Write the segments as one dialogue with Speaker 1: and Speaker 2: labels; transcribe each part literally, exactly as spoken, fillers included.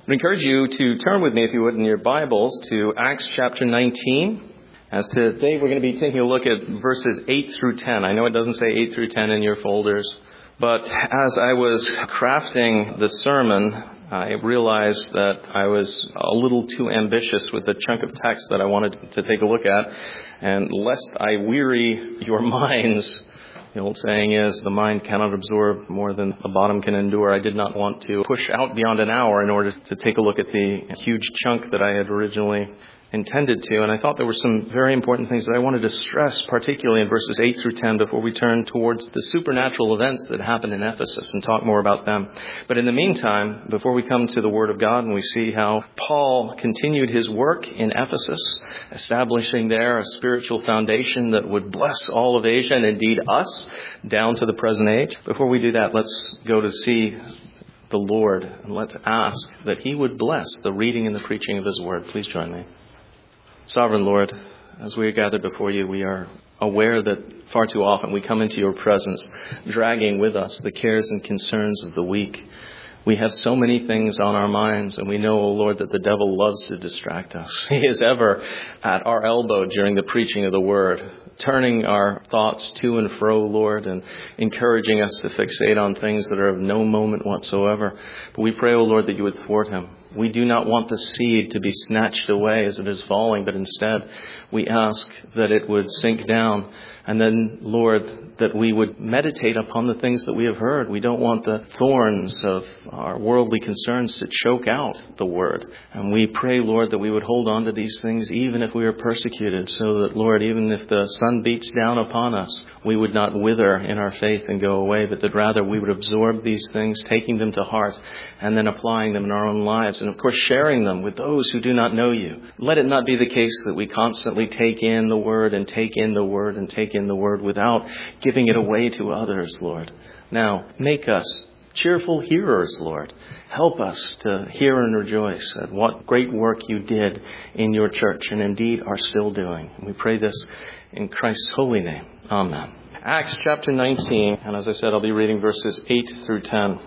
Speaker 1: I encourage you to turn with me, if you would, in your Bibles to Acts chapter nineteen. As today we're going to be taking a look at verses eight through ten. I know it doesn't say eight through ten in your folders, but as I was crafting the sermon, I realized that I was a little too ambitious with the chunk of text that I wanted to take a look at, and lest I weary your minds. The old saying is, the mind cannot absorb more than the bottom can endure. I did not want to push out beyond an hour in order to take a look at the huge chunk that I had originally intended to. And I thought there were some very important things that I wanted to stress, particularly in verses eight through ten, before we turn towards the supernatural events that happened in Ephesus and talk more about them. But in the meantime, before we come to the Word of God and we see how Paul continued his work in Ephesus, establishing there a spiritual foundation that would bless all of Asia and indeed us down to the present age. Before we do that, let's go to see the Lord and let's ask that He would bless the reading and the preaching of His Word. Please join me. Sovereign Lord, as we are gathered before you, we are aware that far too often we come into your presence, dragging with us the cares and concerns of the week. We have so many things on our minds, and we know, O Lord, that the devil loves to distract us. He is ever at our elbow during the preaching of the word, turning our thoughts to and fro, Lord, and encouraging us to fixate on things that are of no moment whatsoever. But we pray, O Lord, that you would thwart him. We do not want the seed to be snatched away as it is falling, but instead we ask that it would sink down. And then, Lord, that we would meditate upon the things that we have heard. We don't want the thorns of our worldly concerns to choke out the word. And we pray, Lord, that we would hold on to these things even if we are persecuted, so that, Lord, even if the sun beats down upon us, we would not wither in our faith and go away, but that rather we would absorb these things, taking them to heart, and then applying them in our own lives. And of course, sharing them with those who do not know you. Let it not be the case that we constantly take in the word and take in the word and take in the word without giving it away to others, Lord. Now, make us cheerful hearers, Lord. Help us to hear and rejoice at what great work you did in your church and indeed are still doing. And we pray this in Christ's holy name. Amen. Acts chapter nineteen, and as I said, I'll be reading verses eight through ten.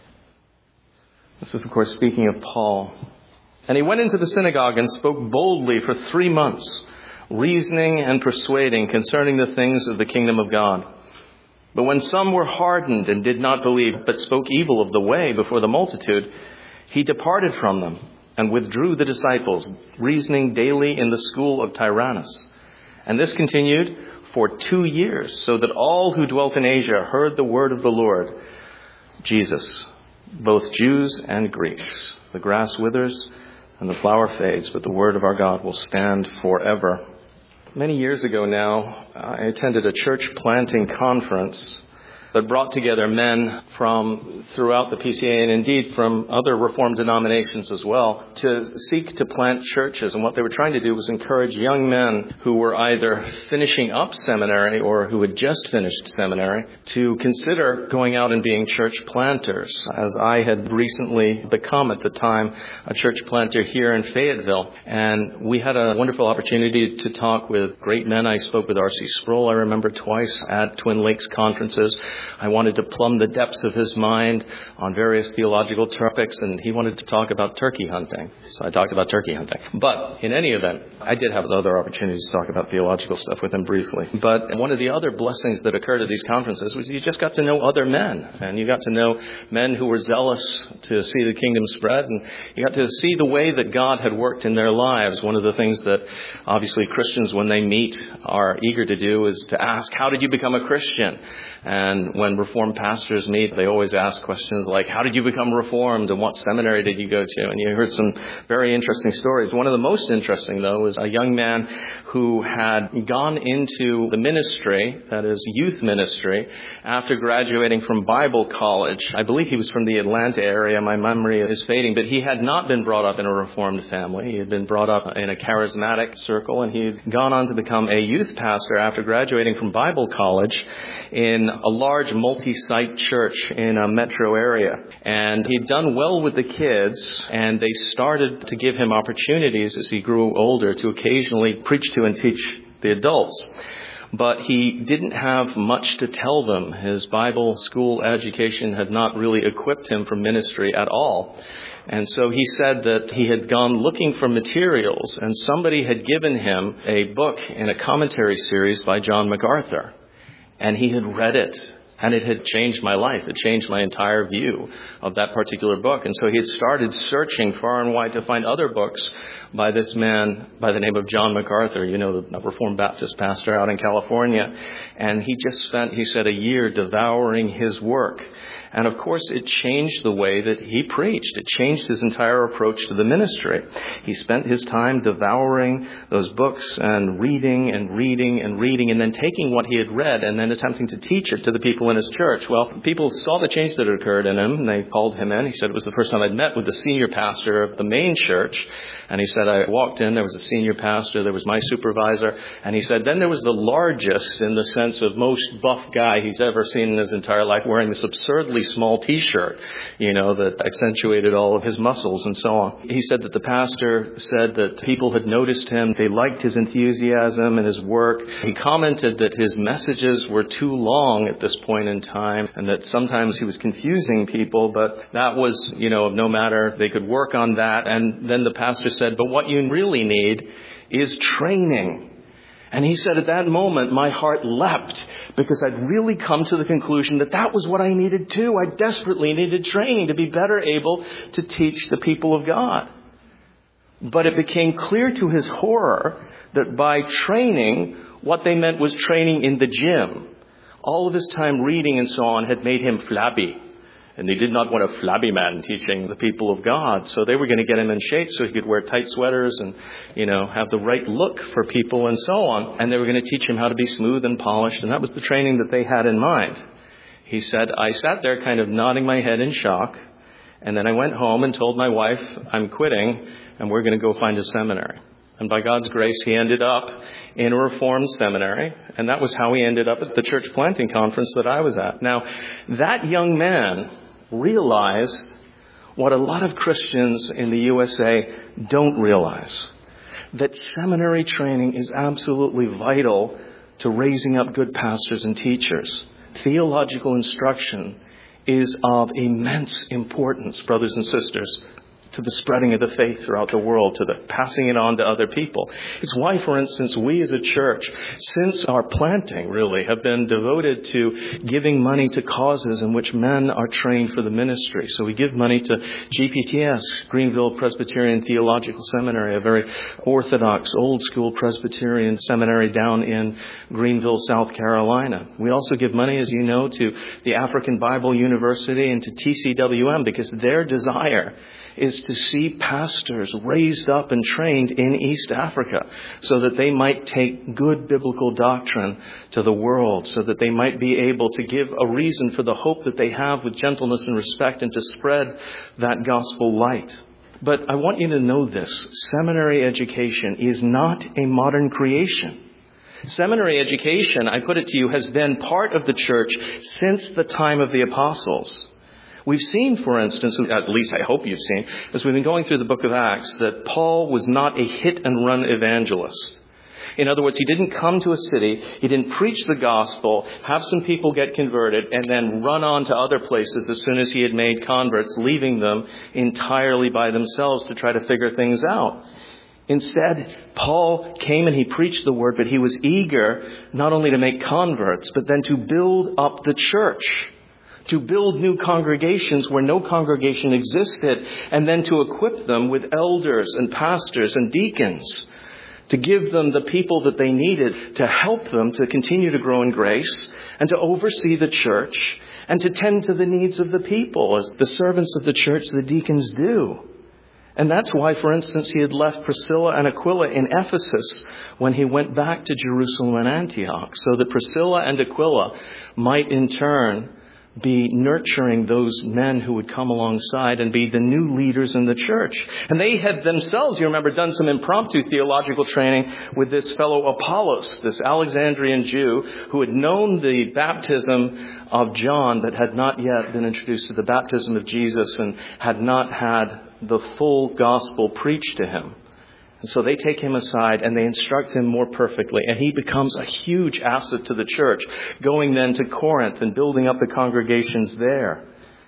Speaker 1: This is, of course, speaking of Paul. And he went into the synagogue and spoke boldly for three months, reasoning and persuading concerning the things of the kingdom of God. But when some were hardened and did not believe, but spoke evil of the way before the multitude, he departed from them and withdrew the disciples, reasoning daily in the school of Tyrannus. And this continued for two years, so that all who dwelt in Asia heard the word of the Lord Jesus, both Jews and Greeks. The grass withers and the flower fades, but the word of our God will stand forever. Many years ago now, I attended a church planting conference that brought together men from throughout the P C A and indeed from other Reformed denominations as well to seek to plant churches. And what they were trying to do was encourage young men who were either finishing up seminary or who had just finished seminary to consider going out and being church planters, as I had recently become at the time a church planter here in Fayetteville. And we had a wonderful opportunity to talk with great men. I spoke with R C Sproul, I remember, twice at Twin Lakes conferences. I wanted to plumb the depths of his mind on various theological topics, and he wanted to talk about turkey hunting. So I talked about turkey hunting. But in any event, I did have other opportunities to talk about theological stuff with him briefly. But one of the other blessings that occurred at these conferences was you just got to know other men, and you got to know men who were zealous to see the kingdom spread, and you got to see the way that God had worked in their lives. One of the things that obviously Christians, when they meet, are eager to do is to ask, how did you become a Christian? And when Reformed pastors meet, they always ask questions like, how did you become Reformed and what seminary did you go to? And you heard some very interesting stories. One of the most interesting, though, was a young man who had gone into the ministry, that is youth ministry, after graduating from Bible college. I believe he was from the Atlanta area. My memory is fading, but he had not been brought up in a Reformed family. He had been brought up in a charismatic circle, and he had gone on to become a youth pastor after graduating from Bible college in a large multi-site church in a metro area. And he'd done well with the kids, and they started to give him opportunities as he grew older to occasionally preach to and teach the adults. but he didn't have much to tell them. His Bible school education had not really equipped him for ministry at all. And so he said that he had gone looking for materials, and somebody had given him a book in a commentary series by John MacArthur. And he had read it. And it had changed my life. It changed my entire view of that particular book. And so he had started searching far and wide to find other books by this man by the name of John MacArthur, you know, the Reformed Baptist pastor out in California. And he just spent, he said, a year devouring his work. And of course, it changed the way that he preached. It changed his entire approach to the ministry. He spent his time devouring those books and reading and reading and reading and then taking what he had read and then attempting to teach it to the people in his church. Well, people saw the change that had occurred in him, and they called him in. He said it was the first time I'd met with the senior pastor of the main church. And he said, I walked in, there was a senior pastor, there was my supervisor. And he said, then there was the largest, in the sense of most buff guy he's ever seen in his entire life, wearing this absurdly small T-shirt, you know, that accentuated all of his muscles and so on. He said that the pastor said that people had noticed him. They liked his enthusiasm and his work. He commented that his messages were too long at this point in time and that sometimes he was confusing people, but that was, you know, no matter. They could work on that. And then the pastor said, but what you really need is training. And he said, at that moment, my heart leapt because I'd really come to the conclusion that that was what I needed too. I desperately needed training to be better able to teach the people of God. But it became clear to his horror that by training, what they meant was training in the gym. All of his time reading and so on had made him flabby. And they did not want a flabby man teaching the people of God. So they were going to get him in shape so he could wear tight sweaters and, you know, have the right look for people and so on. And they were going to teach him how to be smooth and polished. And that was the training that they had in mind. He said, I sat there kind of nodding my head in shock. And then I went home and told my wife, I'm quitting and we're going to go find a seminary. And by God's grace, he ended up in a Reformed seminary. And that was how he ended up at the church planting conference that I was at. Now, that young man realized what a lot of Christians in the U S A don't realize. That seminary training is absolutely vital to raising up good pastors and teachers. Theological instruction is of immense importance, brothers and sisters, to the spreading of the faith throughout the world, to the passing it on to other people. It's why, for instance, we as a church, since our planting really, have been devoted to giving money to causes in which men are trained for the ministry. So we give money to G P T S, Greenville Presbyterian Theological Seminary, a very orthodox, old-school Presbyterian seminary down in Greenville, South Carolina. We also give money, as you know, to the African Bible University and to T C W M because their desire is to see pastors raised up and trained in East Africa so that they might take good biblical doctrine to the world, so that they might be able to give a reason for the hope that they have with gentleness and respect and to spread that gospel light. But I want you to know this. Seminary education is not a modern creation. Seminary education, I put it to you, has been part of the church since the time of the apostles. We've seen, for instance, at least I hope you've seen, as we've been going through the book of Acts, that Paul was not a hit-and-run evangelist. In other words, he didn't come to a city, he didn't preach the gospel, have some people get converted, and then run on to other places as soon as he had made converts, leaving them entirely by themselves to try to figure things out. Instead, Paul came and he preached the word, but he was eager not only to make converts, but then to build up the church. To build new congregations where no congregation existed, and then to equip them with elders and pastors and deacons, to give them the people that they needed to help them to continue to grow in grace and to oversee the church and to tend to the needs of the people as the servants of the church, the deacons, do. And that's why, for instance, he had left Priscilla and Aquila in Ephesus when he went back to Jerusalem and Antioch, so that Priscilla and Aquila might in turn be nurturing those men who would come alongside and be the new leaders in the church. And they had themselves, you remember, done some impromptu theological training with this fellow Apollos, this Alexandrian Jew who had known the baptism of John but had not yet been introduced to the baptism of Jesus and had not had the full gospel preached to him. And so they take him aside and they instruct him more perfectly. And he becomes a huge asset to the church, going then to Corinth and building up the congregations there.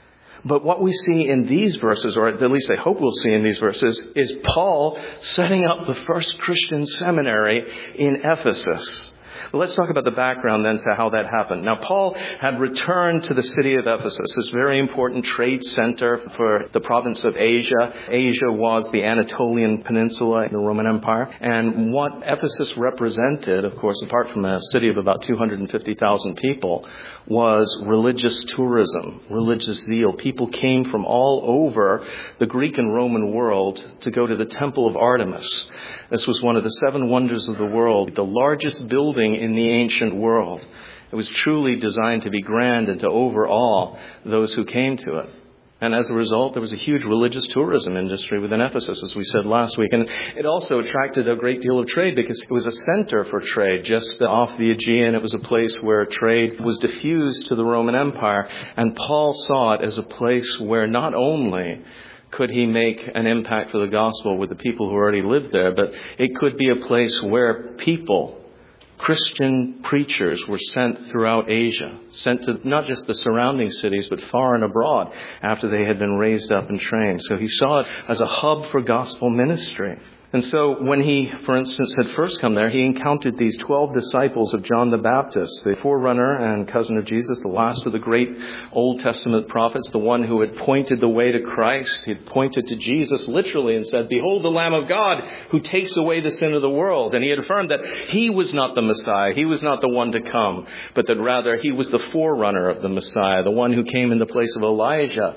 Speaker 1: But what we see in these verses, or at least I hope we'll see in these verses, is Paul setting up the first Christian seminary in Ephesus. Let's talk about the background then to how that happened. Now, Paul had returned to the city of Ephesus, this very important trade center for the province of Asia. Asia was the Anatolian Peninsula in the Roman Empire. And what Ephesus represented, of course, apart from a city of about two hundred fifty thousand people, was religious tourism, religious zeal. People came from all over the Greek and Roman world to go to the Temple of Artemis. This was one of the seven wonders of the world, the largest building in the ancient world. It was truly designed to be grand and to overawe those who came to it. And as a result, there was a huge religious tourism industry within Ephesus, as we said last week. And it also attracted a great deal of trade because it was a center for trade just off the Aegean. It was a place where trade was diffused to the Roman Empire. And Paul saw it as a place where not only could he make an impact for the gospel with the people who already lived there, but it could be a place where people, Christian preachers, were sent throughout Asia, sent to not just the surrounding cities, but far and abroad after they had been raised up and trained. So he saw it as a hub for gospel ministry. And so when he, for instance, had first come there, he encountered these twelve disciples of John the Baptist, the forerunner and cousin of Jesus, the last of the great Old Testament prophets, the one who had pointed the way to Christ. He had pointed to Jesus literally and said, "Behold the Lamb of God who takes away the sin of the world." And he had affirmed that he was not the Messiah. He was not the one to come, but that rather he was the forerunner of the Messiah, the one who came in the place of Elijah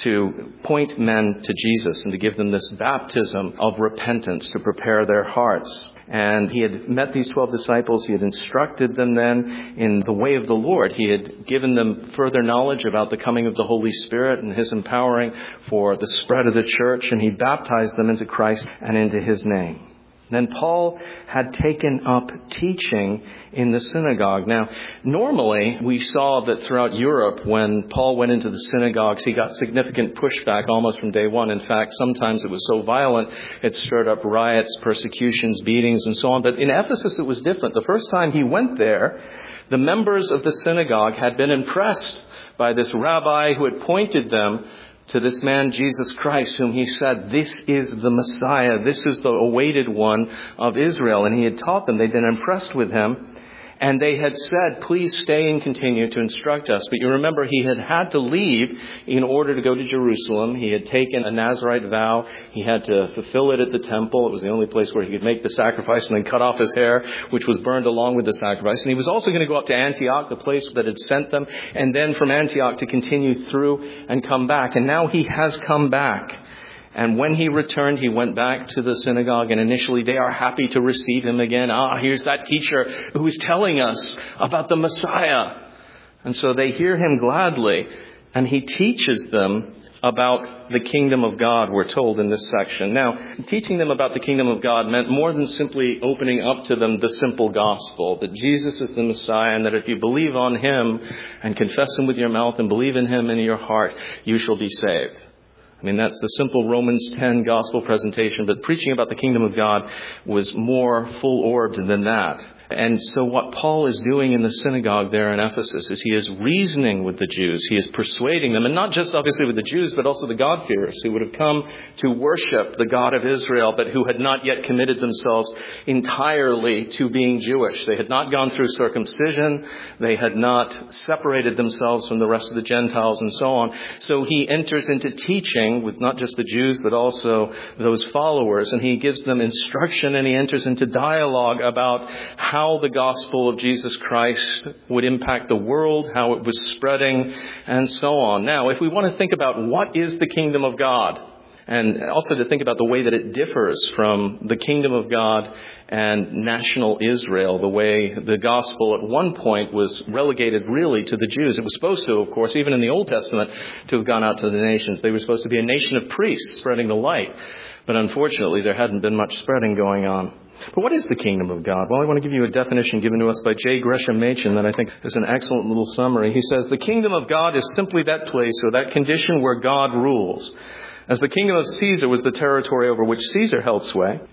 Speaker 1: to point men to Jesus and to give them this baptism of repentance, to prepare their hearts. And he had met these twelve disciples. He had instructed them then in the way of the Lord. He had given them further knowledge about the coming of the Holy Spirit and his empowering for the spread of the church. And he baptized them into Christ and into his name. Then Paul had taken up teaching in the synagogue. Now, normally we saw that throughout Europe, when Paul went into the synagogues, he got significant pushback almost from day one. In fact, sometimes it was so violent, it stirred up riots, persecutions, beatings, and so on. But in Ephesus, it was different. The first time he went there, the members of the synagogue had been impressed by this rabbi who had pointed them to this man, Jesus Christ, whom he said, "This is the Messiah. This is the awaited one of Israel." And he had taught them. They'd been impressed with him. And they had said, "Please stay and continue to instruct us." But you remember he had had to leave in order to go to Jerusalem. He had taken a Nazirite vow. He had to fulfill it at the temple. It was the only place where he could make the sacrifice and then cut off his hair, which was burned along with the sacrifice. And he was also going to go up to Antioch, the place that had sent them, and then from Antioch to continue through and come back. And now he has come back. And when he returned, he went back to the synagogue, and initially they are happy to receive him again. Ah, here's that teacher who is telling us about the Messiah. And so they hear him gladly, and he teaches them about the kingdom of God, we're told in this section. Now, teaching them about the kingdom of God meant more than simply opening up to them the simple gospel, that Jesus is the Messiah, and that if you believe on him and confess him with your mouth and believe in him in your heart, you shall be saved. I mean, that's the simple Romans ten gospel presentation, but preaching about the kingdom of God was more full-orbed than that. And so what Paul is doing in the synagogue there in Ephesus is he is reasoning with the Jews. He is persuading them, and not just obviously with the Jews, but also the God-fearers who would have come to worship the God of Israel, but who had not yet committed themselves entirely to being Jewish. They had not gone through circumcision. They had not separated themselves from the rest of the Gentiles and so on. So he enters into teaching with not just the Jews, but also those followers, and he gives them instruction, and he enters into dialogue about how How the gospel of Jesus Christ would impact the world, how it was spreading, and so on. Now, if we want to think about what is the kingdom of God, and also to think about the way that it differs from the kingdom of God and national Israel, the way the gospel at one point was relegated really to the Jews. It was supposed to, of course, even in the Old Testament, to have gone out to the nations. They were supposed to be a nation of priests spreading the light. But unfortunately, there hadn't been much spreading going on. But what is the kingdom of God? Well, I want to give you a definition given to us by J. Gresham Machen that I think is an excellent little summary. He says, the kingdom of God is simply that place or that condition where God rules. As the kingdom of Caesar was the territory over which Caesar held sway,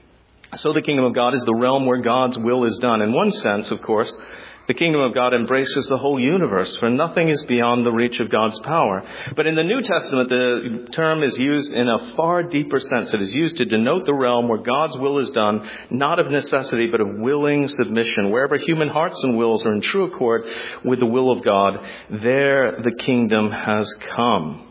Speaker 1: So the kingdom of God is the realm where God's will is done. In one sense, of course, the kingdom of God embraces the whole universe, for nothing is beyond the reach of God's power. But in the New Testament, the term is used in a far deeper sense. It is used to denote the realm where God's will is done, not of necessity, but of willing submission. Wherever human hearts and wills are in true accord with the will of God, there the kingdom has come.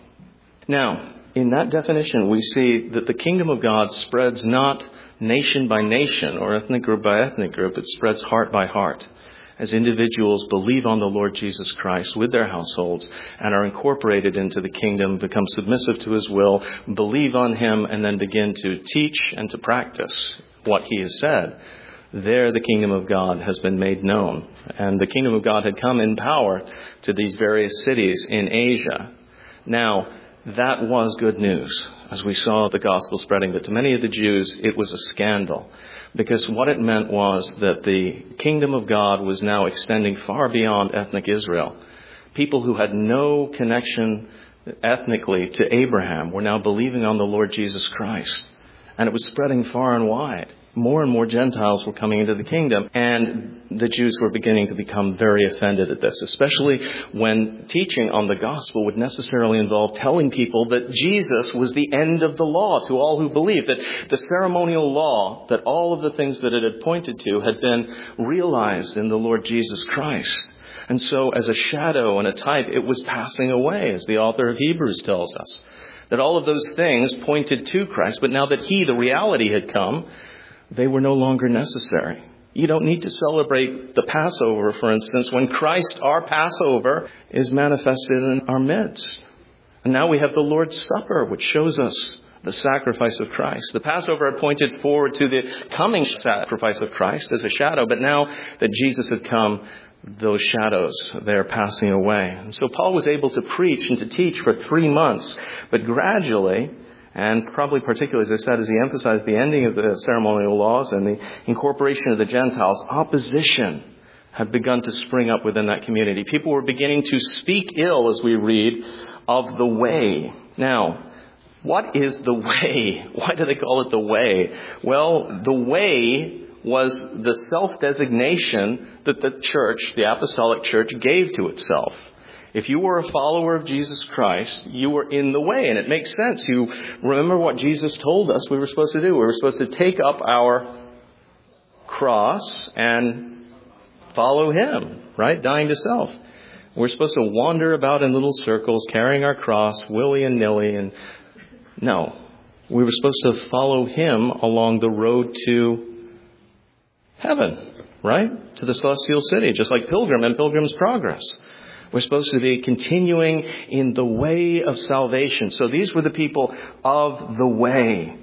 Speaker 1: Now, in that definition, we see that the kingdom of God spreads not nation by nation or ethnic group by ethnic group. It spreads heart by heart, as individuals believe on the Lord Jesus Christ with their households and are incorporated into the kingdom, become submissive to his will, believe on him, and then begin to teach and to practice what he has said. There the kingdom of God has been made known. And the kingdom of God had come in power to these various cities in Asia. Now, that was good news, as we saw the gospel spreading. But to many of the Jews, it was a scandal. Because what it meant was that the kingdom of God was now extending far beyond ethnic Israel. People who had no connection ethnically to Abraham were now believing on the Lord Jesus Christ. And it was spreading far and wide. More and more Gentiles were coming into the kingdom, and the Jews were beginning to become very offended at this, especially when teaching on the gospel would necessarily involve telling people that Jesus was the end of the law to all who believed, that the ceremonial law, that all of the things that it had pointed to had been realized in the Lord Jesus Christ. And so as a shadow and a type, it was passing away, as the author of Hebrews tells us, that all of those things pointed to Christ, but now that he, the reality, had come, they were no longer necessary. You don't need to celebrate the Passover, for instance, when Christ, our Passover, is manifested in our midst. And now we have the Lord's Supper, which shows us the sacrifice of Christ. The Passover had pointed forward to the coming sacrifice of Christ as a shadow, but now that Jesus had come, those shadows, they're passing away. And so Paul was able to preach and to teach for three months, but gradually, and probably particularly, as I said, as he emphasized the ending of the ceremonial laws and the incorporation of the Gentiles, opposition had begun to spring up within that community. People were beginning to speak ill, as we read, of the way. Now, what is the way? Why do they call it the way? Well, the way was the self-designation that the church, the apostolic church, gave to itself. If you were a follower of Jesus Christ, you were in the way. And it makes sense. You remember what Jesus told us we were supposed to do. We were supposed to take up our cross and follow him, right? Dying to self. We're supposed to wander about in little circles, carrying our cross, willy and nilly. And no, we were supposed to follow him along the road to heaven, right? To the celestial city, just like Pilgrim and Pilgrim's Progress. We're supposed to be continuing in the way of salvation. So these were the people of the way.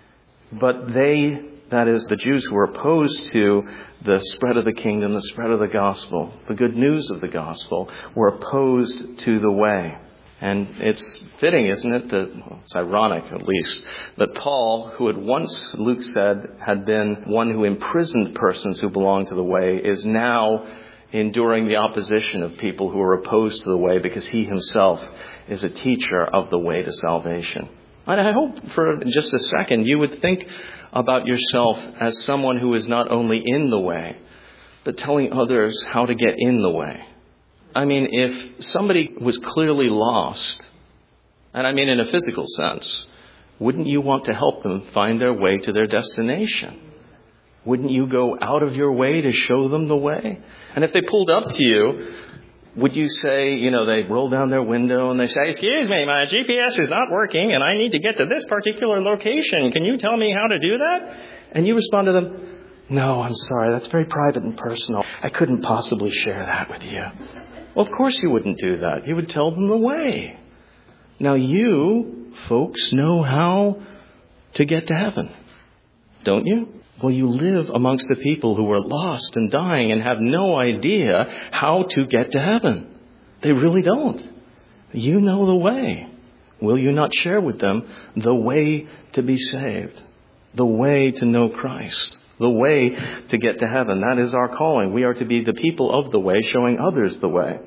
Speaker 1: But they, that is, the Jews who were opposed to the spread of the kingdom, the spread of the gospel, the good news of the gospel, were opposed to the way. And it's fitting, isn't it, that, well, it's ironic at least, that Paul, who had once, Luke said, had been one who imprisoned persons who belonged to the way, is now enduring the opposition of people who are opposed to the way, because he himself is a teacher of the way to salvation. And I hope for just a second you would think about yourself as someone who is not only in the way, but telling others how to get in the way. I mean, if somebody was clearly lost, and I mean in a physical sense, wouldn't you want to help them find their way to their destination? Wouldn't you go out of your way to show them the way? And if they pulled up to you, would you say, you know, they roll down their window and they say, "Excuse me, my G P S is not working and I need to get to this particular location. Can you tell me how to do that?" And you respond to them, "No, I'm sorry. That's very private and personal. I couldn't possibly share that with you." Well, of course you wouldn't do that. You would tell them the way. Now you, folks, know how to get to heaven, don't you? Well, you live amongst the people who are lost and dying and have no idea how to get to heaven. They really don't. You know the way. Will you not share with them the way to be saved? The way to know Christ? The way to get to heaven? That is our calling. We are to be the people of the way, showing others the way.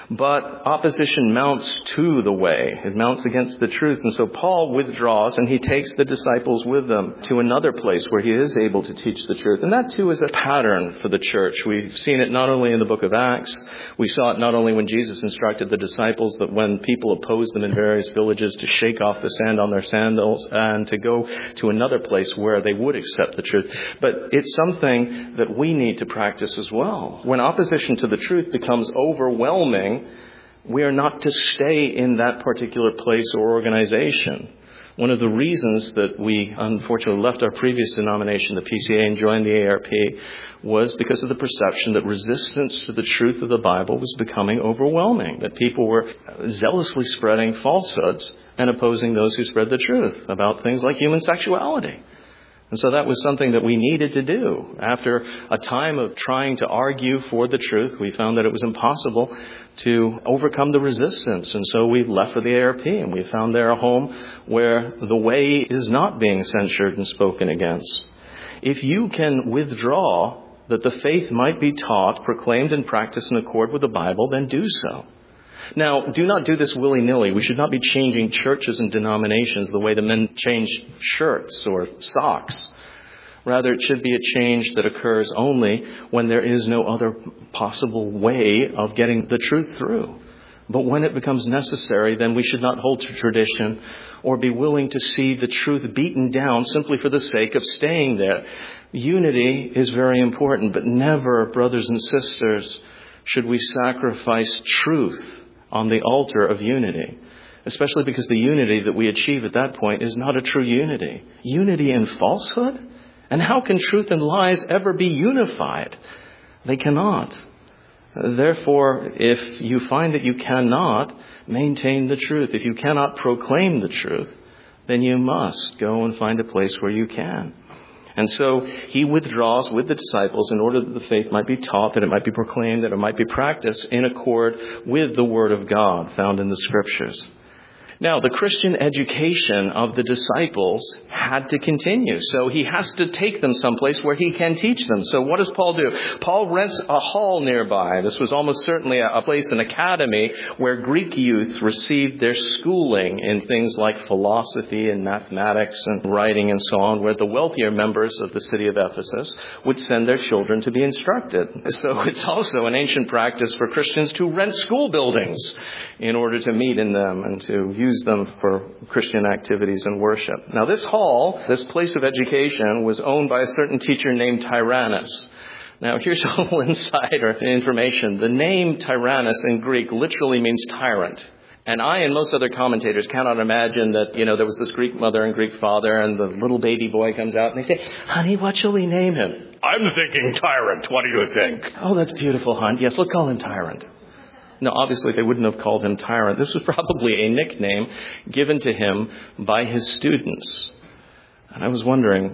Speaker 1: But opposition mounts to the way. It mounts against the truth. And so Paul withdraws and he takes the disciples with them to another place where he is able to teach the truth. And that too is a pattern for the church. We've seen it not only in the book of Acts. We saw it not only when Jesus instructed the disciples that when people opposed them in various villages to shake off the sand on their sandals and to go to another place where they would accept the truth. But it's something that we need to practice as well. When opposition to the truth becomes overwhelming, we are not to stay in that particular place or organization. One of the reasons that we unfortunately left our previous denomination, the P C A, and joined the A R P was because of the perception that resistance to the truth of the Bible was becoming overwhelming, that people were zealously spreading falsehoods and opposing those who spread the truth about things like human sexuality. And so that was something that we needed to do. After a time of trying to argue for the truth, we found that it was impossible to overcome the resistance. And so we left for the A R P, and we found there a home where the way is not being censured and spoken against. If you can withdraw that the faith might be taught, proclaimed, and practiced in accord with the Bible, then do so. Now, do not do this willy-nilly. We should not be changing churches and denominations the way the men change shirts or socks. Rather, it should be a change that occurs only when there is no other possible way of getting the truth through. But when it becomes necessary, then we should not hold to tradition or be willing to see the truth beaten down simply for the sake of staying there. Unity is very important, but never, brothers and sisters, should we sacrifice truth on the altar of unity, especially because the unity that we achieve at that point is not a true unity. Unity in falsehood? And how can truth and lies ever be unified? They cannot. Therefore, if you find that you cannot maintain the truth, if you cannot proclaim the truth, then you must go and find a place where you can. And so he withdraws with the disciples in order that the faith might be taught, that it might be proclaimed, that it might be practiced in accord with the Word of God found in the Scriptures. Now, the Christian education of the disciples had to continue. So he has to take them someplace where he can teach them. So what does Paul do? Paul rents a hall nearby. This was almost certainly a place, an academy, where Greek youth received their schooling in things like philosophy and mathematics and writing and so on, where the wealthier members of the city of Ephesus would send their children to be instructed. So it's also an ancient practice for Christians to rent school buildings in order to meet in them and to use them for Christian activities and worship. Now, this hall, this place of education, was owned by a certain teacher named Tyrannus. Now, here's a little insider information. The name Tyrannus in Greek literally means tyrant. And I and most other commentators cannot imagine that, you know, there was this Greek mother and Greek father, and the little baby boy comes out and they say, "Honey, what shall we name him?" "I'm thinking tyrant. What do you think?" "Oh, that's beautiful, hon. Yes, let's call him Tyrant." No, obviously they wouldn't have called him Tyrant. This was probably a nickname given to him by his students. And I was wondering,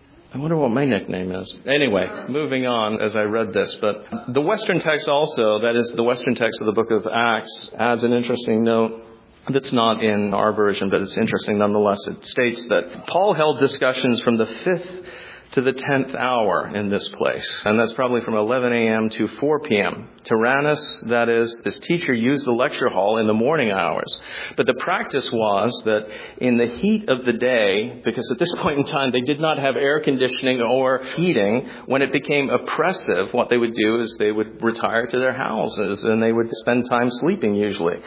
Speaker 1: I wonder what my nickname is. Anyway, moving on as I read this. But the Western text also, that is the Western text of the book of Acts, adds an interesting note that's not in our version, but it's interesting nonetheless. It states that Paul held discussions from the fifth to the tenth hour in this place. And that's probably from eleven a.m. to four p.m. Tyrannus, that is, this teacher used the lecture hall in the morning hours. But the practice was that in the heat of the day, because at this point in time they did not have air conditioning or heating, when it became oppressive, what they would do is they would retire to their houses and they would spend time sleeping usually.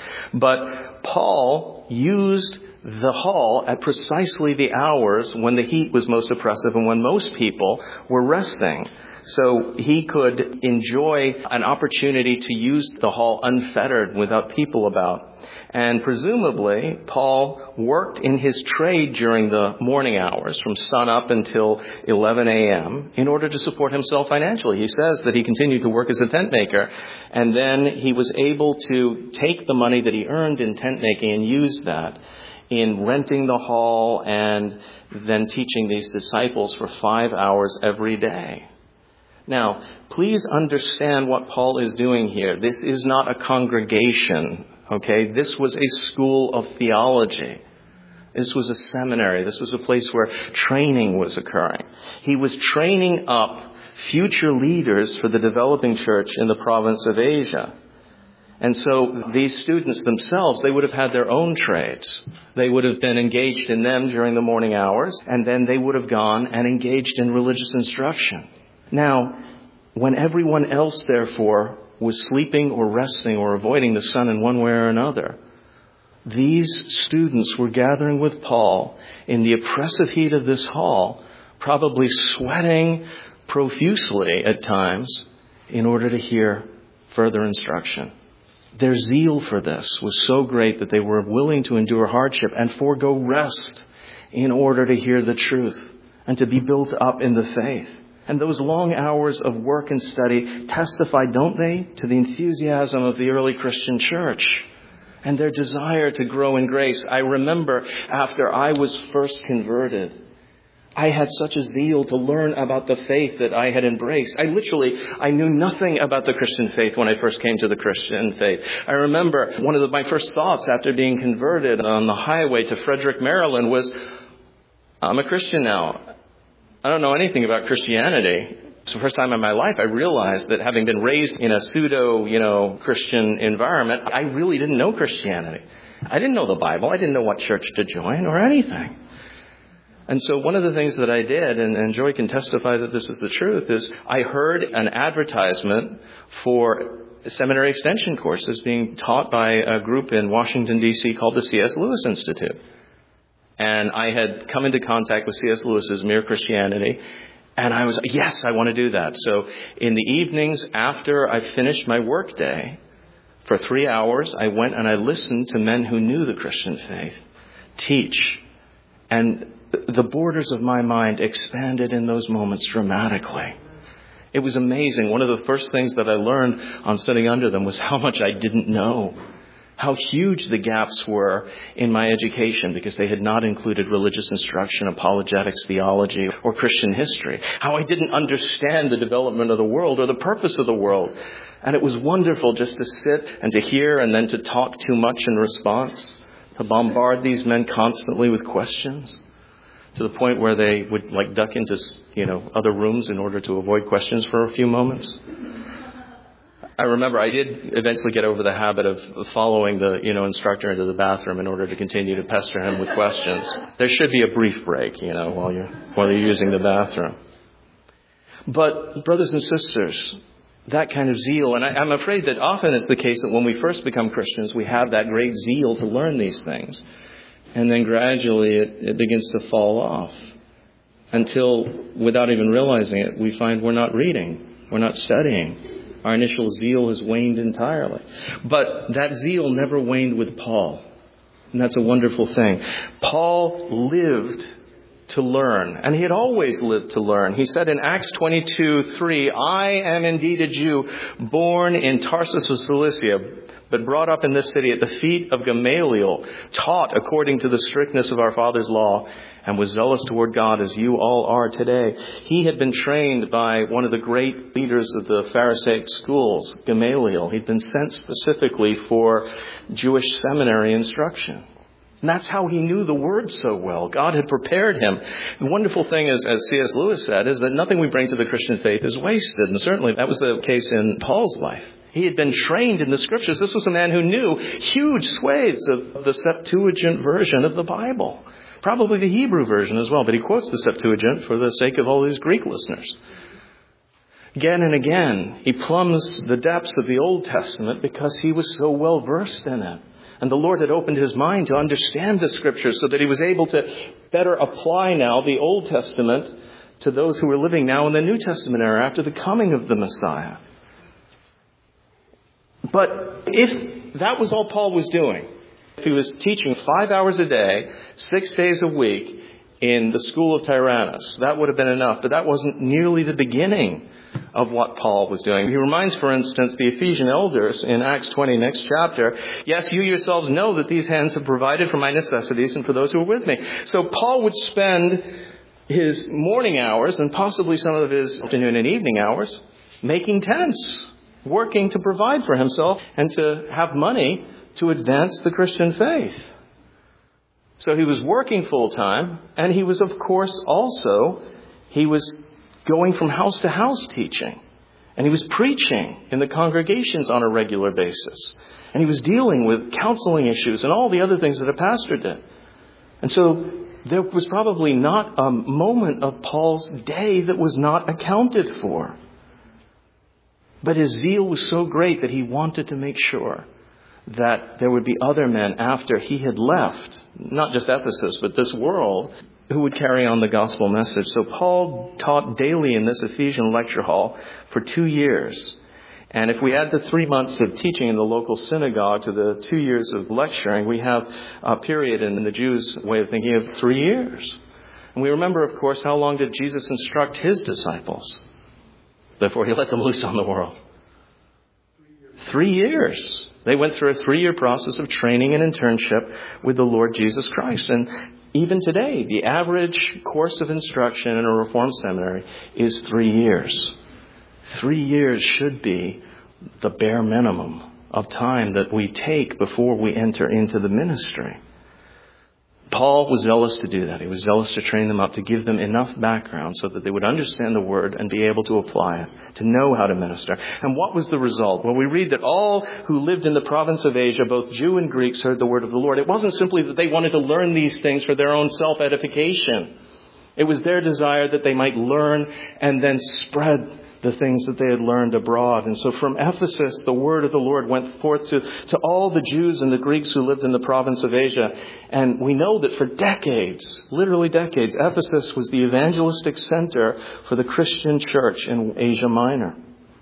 Speaker 1: But Paul used the hall at precisely the hours when the heat was most oppressive and when most people were resting. So he could enjoy an opportunity to use the hall unfettered without people about. And presumably, Paul worked in his trade during the morning hours from sun up until eleven a.m. in order to support himself financially. He says that he continued to work as a tent maker, and then he was able to take the money that he earned in tent making and use that in renting the hall and then teaching these disciples for five hours every day. Now, please understand what Paul is doing here. This is not a congregation, okay? This was a school of theology. This was a seminary. This was a place where training was occurring. He was training up future leaders for the developing church in the province of Asia. And so these students themselves, they would have had their own trades. They would have been engaged in them during the morning hours, and then they would have gone and engaged in religious instruction. Now, when everyone else, therefore, was sleeping or resting or avoiding the sun in one way or another, these students were gathering with Paul in the oppressive heat of this hall, probably sweating profusely at times in order to hear further instruction. Their zeal for this was so great that they were willing to endure hardship and forego rest in order to hear the truth and to be built up in the faith. And those long hours of work and study testify, don't they, to the enthusiasm of the early Christian church and their desire to grow in grace. I remember after I was first converted, I had such a zeal to learn about the faith that I had embraced. I literally, I knew nothing about the Christian faith when I first came to the Christian faith. I remember one of the, my first thoughts after being converted on the highway to Frederick, Maryland was, I'm a Christian now. I don't know anything about Christianity. It's the first time in my life I realized that having been raised in a pseudo, you know, Christian environment, I really didn't know Christianity. I didn't know the Bible. I didn't know what church to join or anything. And so one of the things that I did, and, and Joy can testify that this is the truth, is I heard an advertisement for seminary extension courses being taught by a group in Washington, D C called the C S Lewis Institute. And I had come into contact with C S Lewis's Mere Christianity, and I was, yes, I want to do that. So in the evenings after I finished my work day, for three hours, I went and I listened to men who knew the Christian faith teach. And the borders of my mind expanded in those moments dramatically. It was amazing. One of the first things that I learned on sitting under them was how much I didn't know. How huge the gaps were in my education because they had not included religious instruction, apologetics, theology, or Christian history. How I didn't understand the development of the world or the purpose of the world. And it was wonderful just to sit and to hear and then to talk too much in response, to bombard these men constantly with questions, to the point where they would like duck into, you know, other rooms in order to avoid questions for a few moments. I remember I did eventually get over the habit of following the, you know, instructor into the bathroom in order to continue to pester him with questions. There should be a brief break, you know, while you're, while you're using the bathroom. But brothers and sisters, that kind of zeal, and I, I'm afraid that often it's the case that when we first become Christians, we have that great zeal to learn these things. And then gradually it, it begins to fall off until, without even realizing it, we find we're not reading, we're not studying. Our initial zeal has waned entirely. But that zeal never waned with Paul. And that's a wonderful thing. Paul lived to learn. And he had always lived to learn. He said in Acts twenty-two three, I am indeed a Jew, born in Tarsus of Cilicia, but brought up in this city at the feet of Gamaliel, taught according to the strictness of our father's law, and was zealous toward God as you all are today. He had been trained by one of the great leaders of the Pharisaic schools, Gamaliel. He'd been sent specifically for Jewish seminary instruction. And that's how he knew the word so well. God had prepared him. The wonderful thing is, as C S Lewis said, is that nothing we bring to the Christian faith is wasted. And certainly that was the case in Paul's life. He had been trained in the scriptures. This was a man who knew huge swathes of the Septuagint version of the Bible. Probably the Hebrew version as well. But he quotes the Septuagint for the sake of all these Greek listeners. Again and again, he plumbs the depths of the Old Testament because he was so well versed in it. And the Lord had opened his mind to understand the scriptures so that he was able to better apply now the Old Testament to those who were living now in the New Testament era after the coming of the Messiah. But if that was all Paul was doing, if he was teaching five hours a day, six days a week in the school of Tyrannus, that would have been enough. But that wasn't nearly the beginning of what Paul was doing. He reminds, for instance, the Ephesian elders in Acts twenty, next chapter, yes, you yourselves know that these hands have provided for my necessities and for those who are with me. So Paul would spend his morning hours and possibly some of his afternoon and evening hours making tents, working to provide for himself and to have money to advance the Christian faith. So he was working full time, and he was, of course, also, he was going from house to house teaching. And he was preaching in the congregations on a regular basis. And he was dealing with counseling issues and all the other things that a pastor did. And so there was probably not a moment of Paul's day that was not accounted for. But his zeal was so great that he wanted to make sure that there would be other men after he had left, not just Ephesus, but this world, who would carry on the gospel message. So Paul taught daily in this Ephesian lecture hall for two years. And if we add the three months of teaching in the local synagogue to the two years of lecturing, we have a period in the Jews' way of thinking of three years. And we remember, of course, how long did Jesus instruct his disciples before he let them loose on the world? Three years. They went through a three-year process of training and internship with the Lord Jesus Christ. And even today, the average course of instruction in a Reformed seminary is three years. Three years should be the bare minimum of time that we take before we enter into the ministry. Paul was zealous to do that. He was zealous to train them up, to give them enough background so that they would understand the word and be able to apply it, to know how to minister. And what was the result? Well, we read that all who lived in the province of Asia, both Jew and Greeks, heard the word of the Lord. It wasn't simply that they wanted to learn these things for their own self-edification. It was their desire that they might learn and then spread the things that they had learned abroad. And so from Ephesus, the word of the Lord went forth to, to all the Jews and the Greeks who lived in the province of Asia. And we know that for decades, literally decades, Ephesus was the evangelistic center for the Christian church in Asia Minor.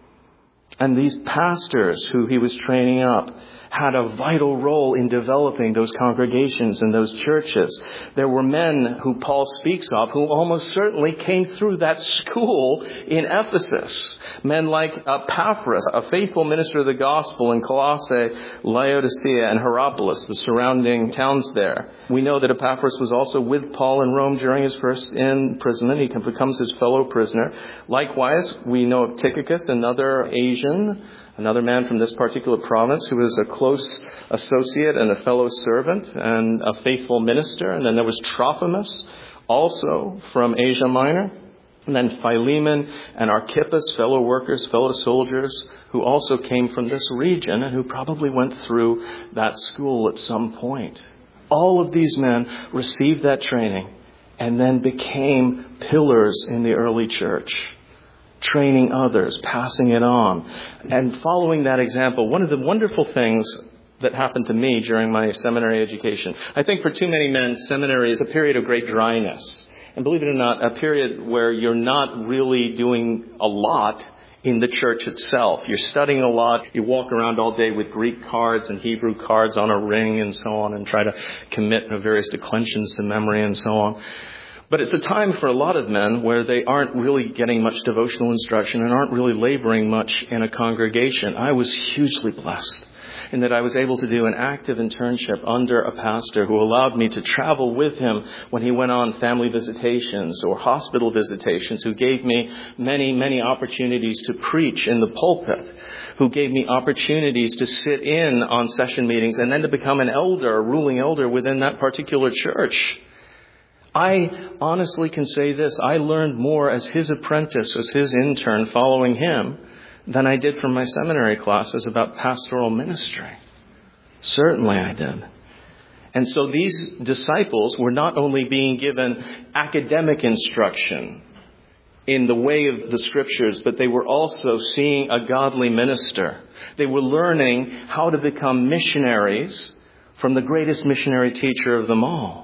Speaker 1: And these pastors who he was training up had a vital role in developing those congregations and those churches. There were men who Paul speaks of who almost certainly came through that school in Ephesus. Men like Epaphras, a faithful minister of the gospel in Colossae, Laodicea, and Hierapolis, the surrounding towns there. We know that Epaphras was also with Paul in Rome during his first imprisonment. He becomes his fellow prisoner. Likewise, we know of Tychicus, another Asian, another man from this particular province who was a close associate and a fellow servant and a faithful minister. And then there was Trophimus, also from Asia Minor. And then Philemon and Archippus, fellow workers, fellow soldiers, who also came from this region and who probably went through that school at some point. All of these men received that training and then became pillars in the early church, training others, passing it on. And following that example, one of the wonderful things that happened to me during my seminary education, I think for too many men, seminary is a period of great dryness. And believe it or not, a period where you're not really doing a lot in the church itself. You're studying a lot. You walk around all day with Greek cards and Hebrew cards on a ring and so on and try to commit various declensions to memory and so on. But it's a time for a lot of men where they aren't really getting much devotional instruction and aren't really laboring much in a congregation. I was hugely blessed in that I was able to do an active internship under a pastor who allowed me to travel with him when he went on family visitations or hospital visitations, who gave me many, many opportunities to preach in the pulpit, who gave me opportunities to sit in on session meetings and then to become an elder, a ruling elder within that particular church. I honestly can say this, I learned more as his apprentice, as his intern following him, than I did from my seminary classes about pastoral ministry. Certainly I did. And so these disciples were not only being given academic instruction in the way of the scriptures, but they were also seeing a godly minister. They were learning how to become missionaries from the greatest missionary teacher of them all.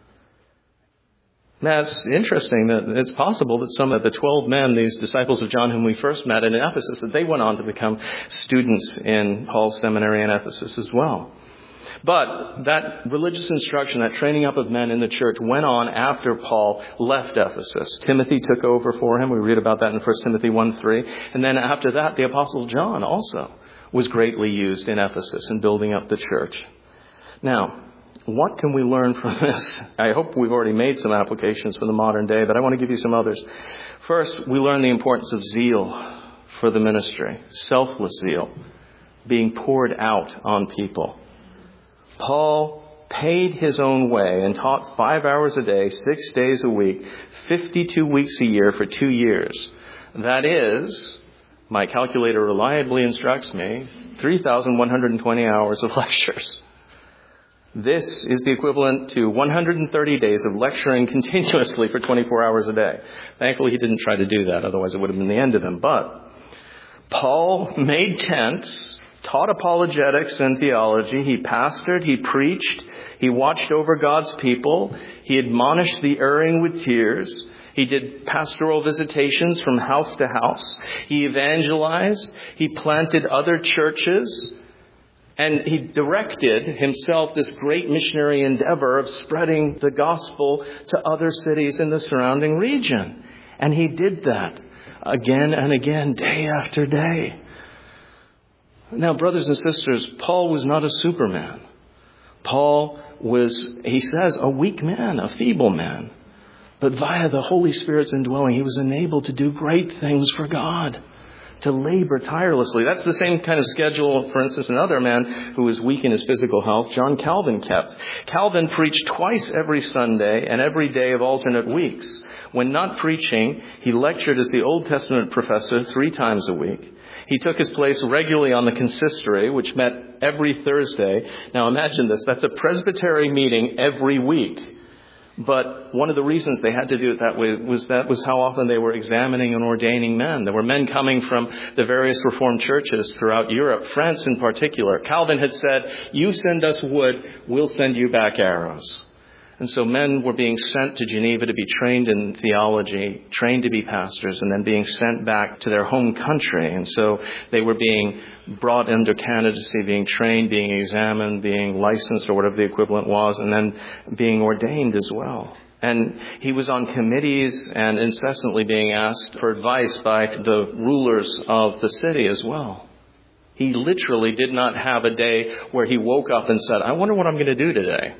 Speaker 1: Now, it's interesting that it's possible that some of the twelve men, these disciples of John whom we first met in Ephesus, that they went on to become students in Paul's seminary in Ephesus as well. But that religious instruction, that training up of men in the church went on after Paul left Ephesus. Timothy took over for him. We read about that in First Timothy one three. And then after that, the Apostle John also was greatly used in Ephesus in building up the church. Now, what can we learn from this? I hope we've already made some applications for the modern day, but I want to give you some others. First, we learn the importance of zeal for the ministry, selfless zeal, being poured out on people. Paul paid his own way and taught five hours a day, six days a week, fifty-two weeks a year for two years. That is My calculator reliably instructs me three thousand one hundred twenty hours of lectures. This is the equivalent to one hundred thirty days of lecturing continuously for twenty-four hours a day. Thankfully, he didn't try to do that. Otherwise, it would have been the end of him. But Paul made tents, taught apologetics and theology. He pastored. He preached. He watched over God's people. He admonished the erring with tears. He did pastoral visitations from house to house. He evangelized. He planted other churches. And he directed himself this great missionary endeavor of spreading the gospel to other cities in the surrounding region. And he did that again and again, day after day. Now, brothers and sisters, Paul was not a superman. Paul was, he says, a weak man, a feeble man. But via the Holy Spirit's indwelling, he was enabled to do great things for God, to labor tirelessly. That's the same kind of schedule, for instance, another man who was weak in his physical health, John Calvin, kept. Calvin preached twice every Sunday and every day of alternate weeks. When not preaching, he lectured as the Old Testament professor three times a week. He took his place regularly on the consistory, which met every Thursday. Now imagine this, that's a presbytery meeting every week. But one of the reasons they had to do it that way was that was how often they were examining and ordaining men. There were men coming from the various Reformed churches throughout Europe, France in particular. Calvin had said, you send us wood, we'll send you back arrows. And so men were being sent to Geneva to be trained in theology, trained to be pastors, and then being sent back to their home country. And so they were being brought under candidacy, being trained, being examined, being licensed, or whatever the equivalent was, and then being ordained as well. And he was on committees and incessantly being asked for advice by the rulers of the city as well. He literally did not have a day where he woke up and said, I wonder what I'm going to do today.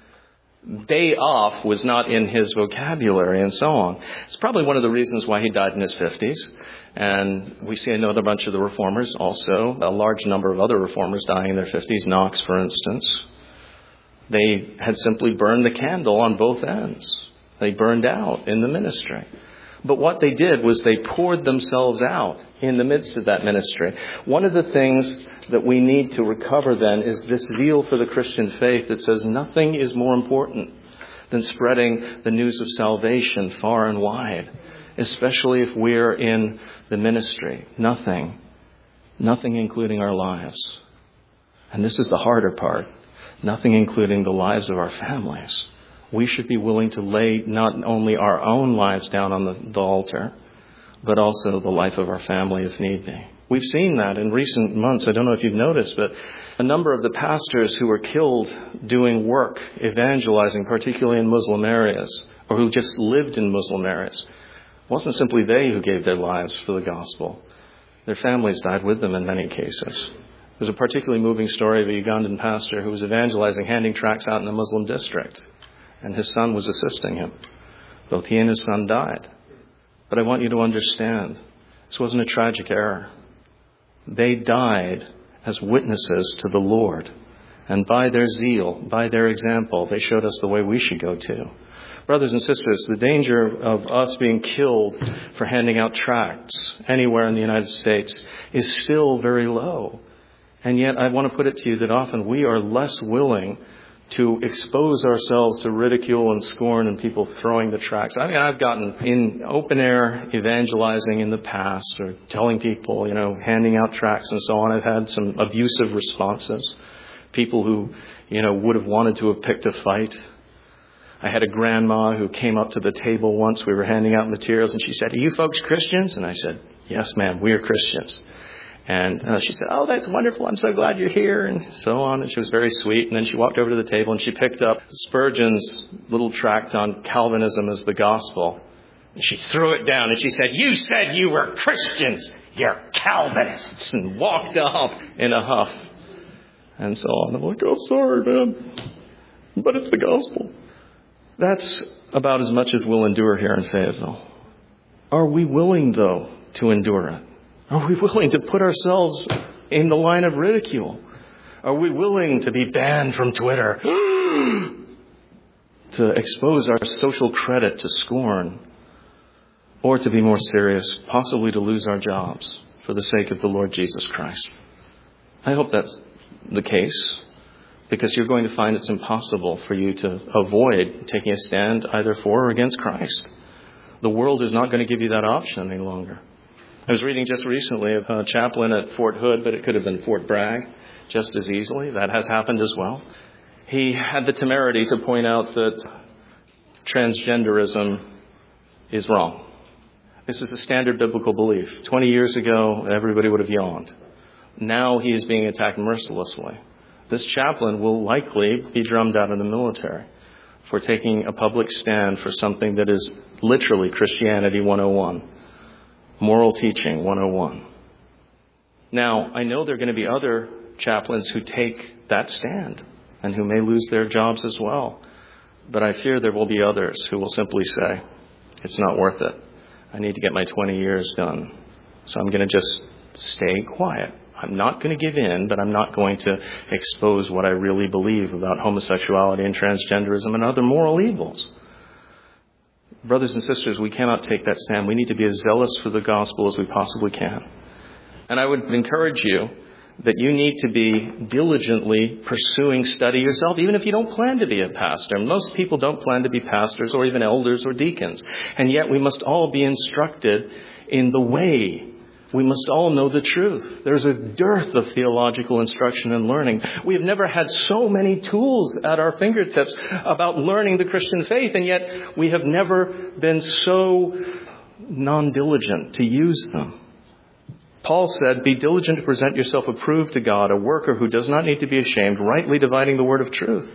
Speaker 1: Day off was not in his vocabulary and so on. It's probably one of the reasons why he died in his fifties. And we see another bunch of the reformers also, a large number of other reformers dying in their fifties. Knox, for instance. They had simply burned the candle on both ends. They burned out in the ministry. But what they did was they poured themselves out in the midst of that ministry. One of the things that we need to recover then is this zeal for the Christian faith that says nothing is more important than spreading the news of salvation far and wide, especially if we're in the ministry. Nothing, nothing including our lives. And this is the harder part. Nothing including the lives of our families. We should be willing to lay not only our own lives down on the, the altar, but also the life of our family if need be. We've seen that in recent months. I don't know if you've noticed, but a number of the pastors who were killed doing work, evangelizing, particularly in Muslim areas, or who just lived in Muslim areas, it wasn't simply they who gave their lives for the gospel. Their families died with them in many cases. There's a particularly moving story of a Ugandan pastor who was evangelizing, handing tracts out in a Muslim district. And his son was assisting him. Both he and his son died. But I want you to understand, this wasn't a tragic error. They died as witnesses to the Lord. And by their zeal, by their example, they showed us the way we should go too. Brothers and sisters, the danger of us being killed for handing out tracts anywhere in the United States is still very low. And yet I want to put it to you that often we are less willing to expose ourselves to ridicule and scorn and people throwing the tracts. I mean, I've gotten in open air evangelizing in the past or telling people, you know, handing out tracts and so on. I've had some abusive responses. People who, you know, would have wanted to have picked a fight. I had a grandma who came up to the table once. We were handing out materials and she said, "Are you folks Christians?" And I said, "Yes, ma'am, we are Christians." And uh, she said, "Oh, that's wonderful. I'm so glad you're here," and so on. And she was very sweet. And then she walked over to the table and she picked up Spurgeon's little tract on Calvinism as the gospel. And she threw it down and she said, "You said you were Christians. You're Calvinists," and walked off in a huff. And so on. I'm like, "Oh, sorry, man. But it's the gospel." That's about as much as we'll endure here in Fayetteville. Are we willing, though, to endure it? Are we willing to put ourselves in the line of ridicule? Are we willing to be banned from Twitter? To expose our social credit to scorn? Or to be more serious, possibly to lose our jobs for the sake of the Lord Jesus Christ. I hope that's the case, because you're going to find it's impossible for you to avoid taking a stand either for or against Christ. The world is not going to give you that option any longer. I was reading just recently of a chaplain at Fort Hood, but it could have been Fort Bragg just as easily. That has happened as well. He had the temerity to point out that transgenderism is wrong. This is a standard biblical belief. Twenty years ago, everybody would have yawned. Now he is being attacked mercilessly. This chaplain will likely be drummed out of the military for taking a public stand for something that is literally Christianity one oh one. Moral teaching one oh one. Now, I know there are going to be other chaplains who take that stand and who may lose their jobs as well. But I fear there will be others who will simply say, it's not worth it. I need to get my twenty years done. So I'm going to just stay quiet. I'm not going to give in, but I'm not going to expose what I really believe about homosexuality and transgenderism and other moral evils. Brothers and sisters, we cannot take that stand. We need to be as zealous for the gospel as we possibly can. And I would encourage you that you need to be diligently pursuing study yourself, even if you don't plan to be a pastor. Most people don't plan to be pastors or even elders or deacons. And yet we must all be instructed in the way. We must all know the truth. There's a dearth of theological instruction and learning. We have never had so many tools at our fingertips about learning the Christian faith, and yet we have never been so non-diligent to use them. Paul said, be diligent to present yourself approved to God, a worker who does not need to be ashamed, rightly dividing the word of truth.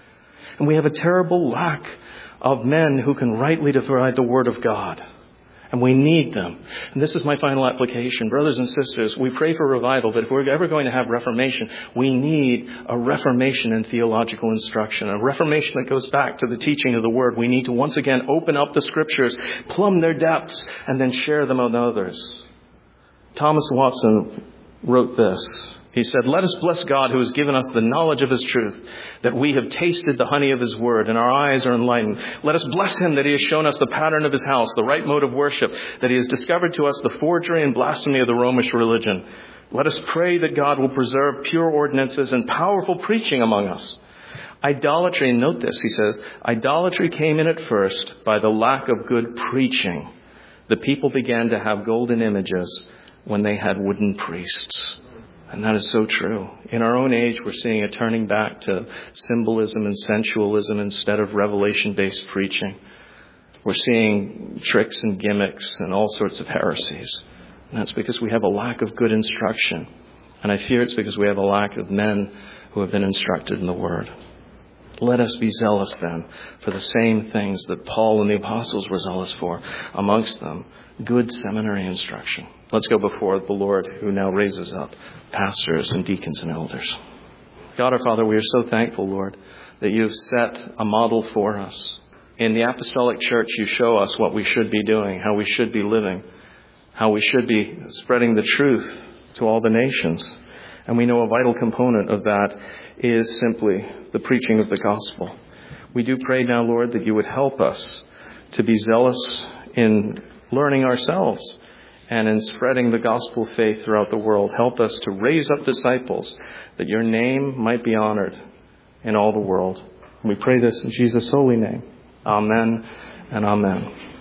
Speaker 1: And we have a terrible lack of men who can rightly divide the word of God. And we need them. And this is my final application. Brothers and sisters, we pray for revival, but if we're ever going to have reformation, we need a reformation in theological instruction, a reformation that goes back to the teaching of the word. We need to once again open up the scriptures, plumb their depths, and then share them with others. Thomas Watson wrote this. He said, let us bless God who has given us the knowledge of his truth, that we have tasted the honey of his word and our eyes are enlightened. Let us bless him that he has shown us the pattern of his house, the right mode of worship, that he has discovered to us the forgery and blasphemy of the Romish religion. Let us pray that God will preserve pure ordinances and powerful preaching among us. Idolatry, and note this, he says, idolatry came in at first by the lack of good preaching. The people began to have golden images when they had wooden priests. And that is so true. In our own age, we're seeing a turning back to symbolism and sensualism instead of revelation-based preaching. We're seeing tricks and gimmicks and all sorts of heresies. And that's because we have a lack of good instruction. And I fear it's because we have a lack of men who have been instructed in the Word. Let us be zealous then for the same things that Paul and the apostles were zealous for, amongst them good seminary instruction. Let's go before the Lord who now raises up pastors and deacons and elders. God our Father, we are so thankful, Lord, that you have set a model for us. In the apostolic church, you show us what we should be doing, how we should be living, how we should be spreading the truth to all the nations. And we know a vital component of that is simply the preaching of the gospel. We do pray now, Lord, that you would help us to be zealous in learning ourselves and in spreading the gospel faith throughout the world. Help us to raise up disciples that your name might be honored in all the world. And we pray this in Jesus' holy name. Amen and amen.